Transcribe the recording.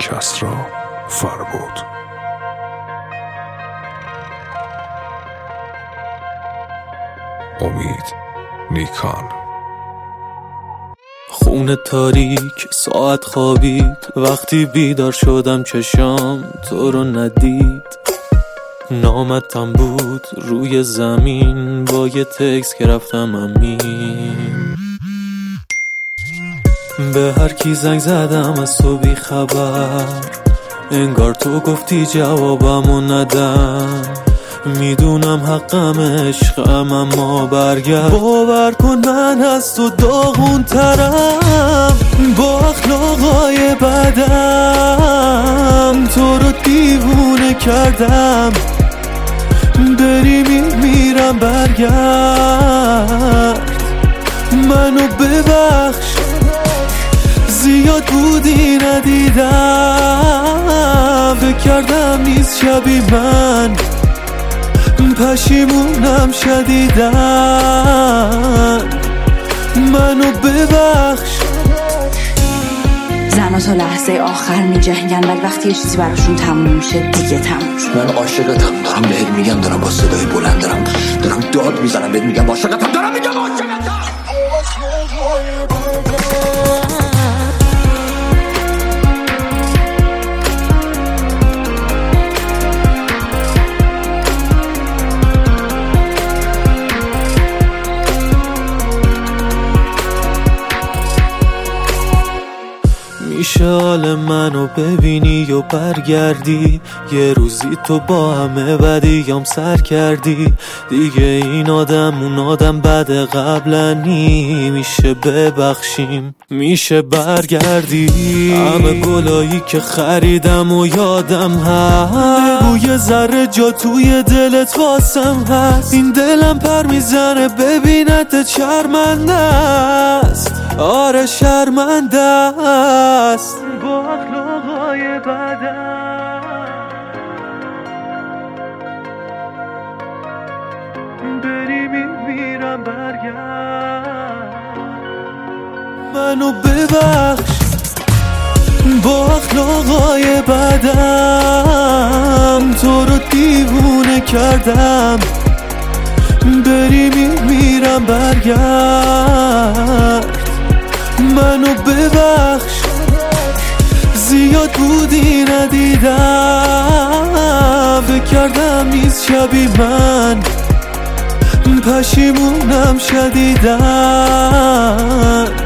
کسری فربود. امید نیکان. خونه تاریک ساعت خوابید، وقتی بیدار شدم چشام تو رو ندید. نامتم بود روی زمین با یه تکست که رفتم امین. به هر کی زنگ زدم از تو بی خبر، انگار تو گفتی جوابمو ندم. میدونم حقم عشقم اما برگرد. باور کن من از تو داغون ترم، با اخلاقای بدم تو رو دیوونه کردم. بری میمیرم برگرد، منو ببخش زیاد بودی ندیدم. فکر کردم نیست شبی من، پشیمونم شدیدن. منو ببخش. زنها تا لحظه آخر می جنگن، ولی وقتی یه چیزی براشون تموم میشه دیگه تموم شد. من عاشقتم، دارم بهت میگم، دارم با صدای بلند دارم داد میزنم بهت میگم عاشقتم، دارم میگم عاشقتم. میشه حال منو ببینی و برگردی، یه روزی تو با همه بدیام سر کردی. دیگه این آدم اون آدم بد قبلنی، میشه ببخشیم، میشه برگردی. همه گلایی که خریدم و یادم هست، بگو یه ذره جا توی دلت واسم هست. این دلم پر میزنه ببینت شرمنده است، آره شرمنده است. با اخلاقای بدم بری میمیرم برگرد. منو ببخش، با اخلاقای بدم تو رو دیوونه کردم. بری میمیرم برگرد. منو ببخش زیاد بودی ندیدم. فکر کردم نیست شبی من، پشیمونم شدیدن.